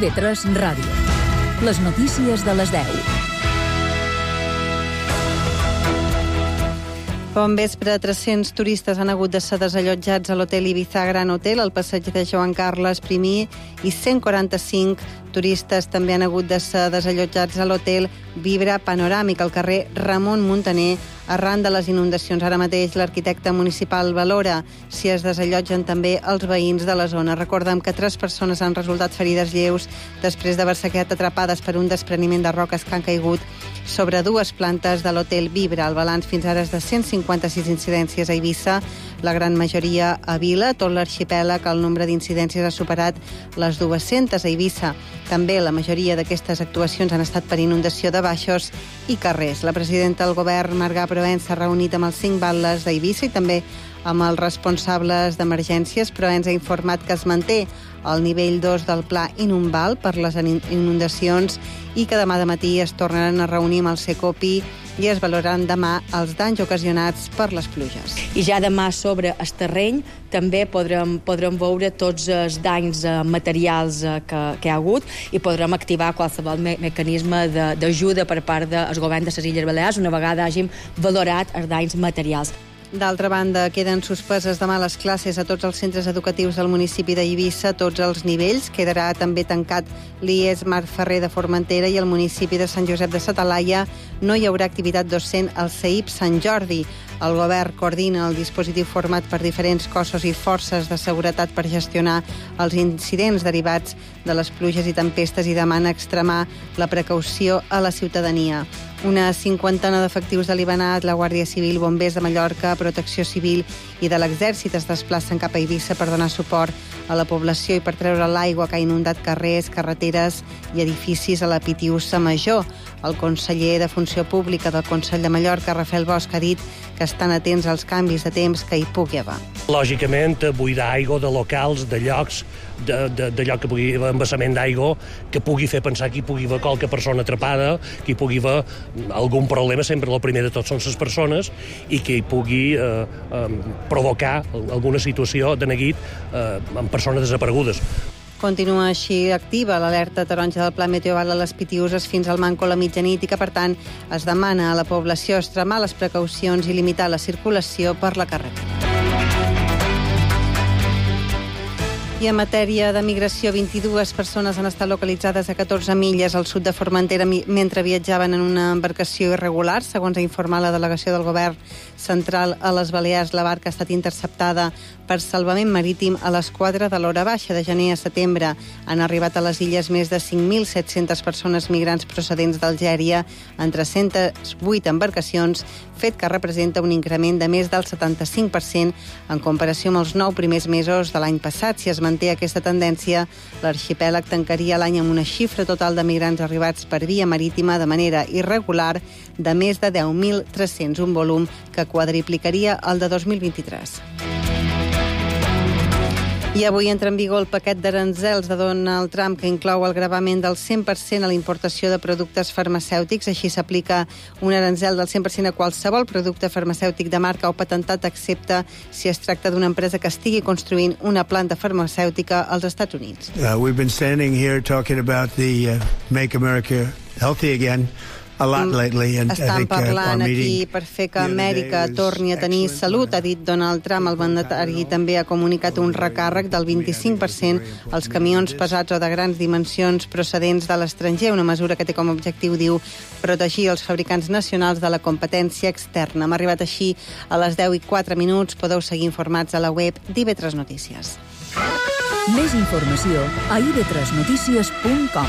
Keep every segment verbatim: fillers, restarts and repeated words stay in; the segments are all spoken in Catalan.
I V tres Ràdio. Les notícies de les deu. Bon vespre. tres-cents turistes han hagut de ser desallotjats a l'hotel Ibiza Gran Hotel, al passeig de Joan Carles primer, i cent quaranta-cinc turistes també han hagut de ser desallotjats a l'hotel Vibra Panoràmic, al carrer Ramon Muntaner, arran de les inundacions. Ara mateix l'arquitecte municipal valora si es desallotgen també els veïns de la zona. Recordem que tres persones han resultat ferides lleus després d'haver-se quedat atrapades per un despreniment de roques que han caigut sobre dues plantes de l'hotel Vibra. El balanç fins ara és de cent cinquanta-sis incidències a Eivissa, la gran majoria a Vila, tot l'arxipèlag. El nombre d'incidències ha superat les dues-centes a Eivissa. També la majoria d'aquestes actuacions han estat per inundació de baixos i carrers. La presidenta del govern, Marga Provenç, s'ha reunit amb els cinc batlles d'Eivissa i també amb els responsables d'emergències. Provenç ha informat que es manté el nivell dos del pla Inumbal per les inundacions i que demà de matí es tornaran a reunir amb el Secopi i es valoraran demà els danys ocasionats per les pluges. I ja demà sobre el terreny també podrem, podrem veure tots els danys eh, materials eh, que, que hi ha hagut i podrem activar qualsevol me mecanisme d'ajuda per part dels governs de les Illes Balears una vegada hàgim valorat els danys materials. D'altra banda, queden suspeses demà les classes a tots els centres educatius del municipi d'Eivissa, a tots els nivells. Quedarà també tancat l'I E S Marc Ferrer de Formentera i el municipi de Sant Josep de sa Talaia. No hi haurà activitat docent al C E I P Sant Jordi. El govern coordina el dispositiu format per diferents cossos i forces de seguretat per gestionar els incidents derivats de les pluges i tempestes i demana extremar la precaució a la ciutadania. Una cinquantena d'efectius de l'Ibanat, la Guàrdia Civil, Bombers de Mallorca, Protecció Civil i de l'Exèrcit es desplacen cap a Eivissa per donar suport a la població i per treure l'aigua que ha inundat carrers, carreteres i edificis a la Pitiusa Major. El conseller de Funció Pública del Consell de Mallorca, Rafael Bosch, ha dit que estan atents als canvis de temps que hi pugui haver. Lògicament, buidar aigua de locals, de llocs, de, de, de lloc que pugui haver embassament d'aigua, que pugui fer pensar que hi pugui haver qualque persona atrapada, que hi pugui haver algun problema, sempre el primer de tot són les persones, i que hi pugui eh, eh, provocar alguna situació de neguit eh, amb persones desaparegudes. Continua així activa l'alerta taronja del Pla Meteoval a les Pitiuses fins al Manco a la mitjanit i que, per tant, es demana a la població extremar les precaucions i limitar la circulació per la carretera. I en matèria de migració, vint-i-dues persones han estat localitzades a catorze milles al sud de Formentera mentre viatjaven en una embarcació irregular. Segons ha informat la delegació del govern central a les Balears, la barca ha estat interceptada per salvament marítim a les quatre de l'hora baixa de gener a setembre. Han arribat a les illes més de cinc mil set-cents persones migrants procedents d'Algèria en tres-centes vuit embarcacions, fet que representa un increment de més del setanta-cinc per cent en comparació amb els nou primers mesos de l'any passat. Si es manté aquesta tendència, l'arxipèlag tancaria l'any amb una xifra total de migrants arribats per via marítima de manera irregular de més de deu mil tres-cents, un volum que quadriplicaria el de dos mil vint-i-tres. I avui entra en vigor el paquet d'aranzels de Donald Trump que inclou el gravament del cent per cent a la importació de productes farmacèutics. Així s'aplica un aranzel del cent per cent a qualsevol producte farmacèutic de marca o patentat, excepte si es tracta d'una empresa que estigui construint una planta farmacèutica als Estats Units. Uh, we've been standing here talking about the uh, Make America Healthy Again. Estan parlant aquí per fer que Amèrica torni a tenir salut, ha dit Donald Trump. El mandatari també ha comunicat un recàrrec del vint-i-cinc per cent als camions pesats o de grans dimensions procedents de l'estranger, una mesura que té com a objectiu, diu, protegir els fabricants nacionals de la competència externa. Hem arribat així a les deu i quatre minuts. Podeu seguir informats a la web d'I V tres Notícies. Més informació a i ve tres notícies punt com.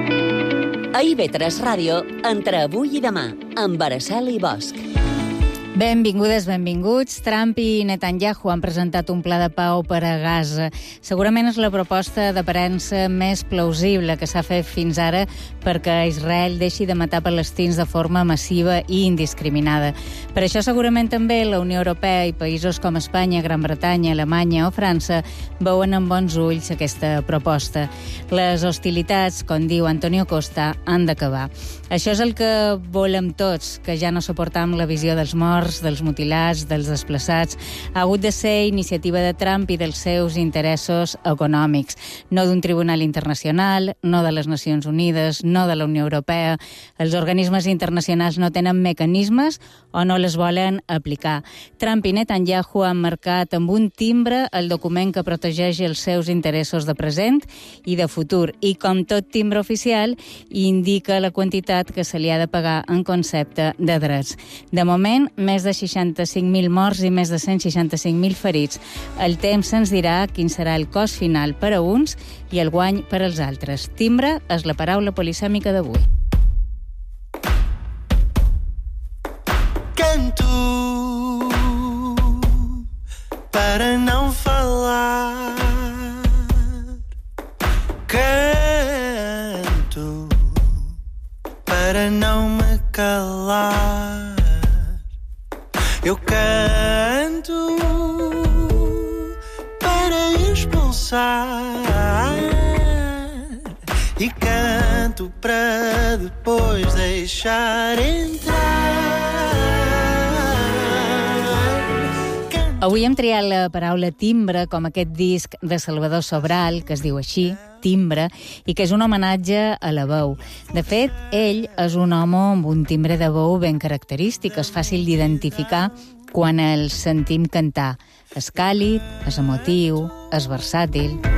A I V tres Ràdio, entre avui i demà, amb Araceli Bosch. Benvingudes, benvinguts. Trump i Netanyahu han presentat un pla de pau per a Gaza. Segurament és la proposta d'aparença més plausible que s'ha fet fins ara perquè Israel deixi de matar palestins de forma massiva i indiscriminada. Per això segurament també la Unió Europea i països com Espanya, Gran Bretanya, Alemanya o França veuen amb bons ulls aquesta proposta. Les hostilitats, com diu Antonio Costa, han d'acabar. Això és el que volem tots, que ja no suportam la visió dels morts, dels mutilats, dels desplaçats. Ha hagut de ser iniciativa de Trump i dels seus interessos econòmics, no d'un tribunal internacional, no de les Nacions Unides, no de la Unió Europea. Els organismes internacionals no tenen mecanismes o no les volen aplicar. Trump i Netanyahu han marcat amb un timbre el document que protegeix els seus interessos de present i de futur, i com tot timbre oficial indica la quantitat que se li ha de pagar en concepte de drets. De moment, més de seixanta-cinc mil morts i més de cent seixanta-cinc mil ferits. El temps ens dirà quin serà el cost final per a uns i el guany per als altres. Timbre és la paraula polisèmica d'avui. Canto para não falar, canto para não me calar. Eu canto para expulsar e canto para depois deixar entrar. Avui hem triat la paraula timbre com aquest disc de Salvador Sobral, que es diu així, Timbre, i que és un homenatge a la veu. De fet, ell és un home amb un timbre de veu ben característic, és fàcil d'identificar quan el sentim cantar. És càlid, és emotiu, és versàtil.